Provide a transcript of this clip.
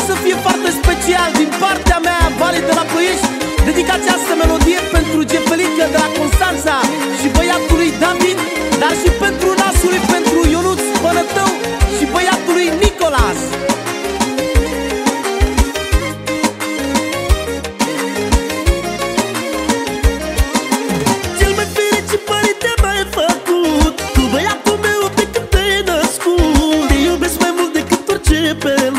să fie foarte special din partea mea, Vale de la Ploiești. Dedic această melodie pentru Gefelică de la Constanța și băiatului David, dar și pentru nasului, pentru Ionuț Bănătău și băiatului Nicolas. Cel mai fericit părinte m-ai făcut, tu băiatul meu de când te-ai născut. Te iubesc mai mult decât orice pe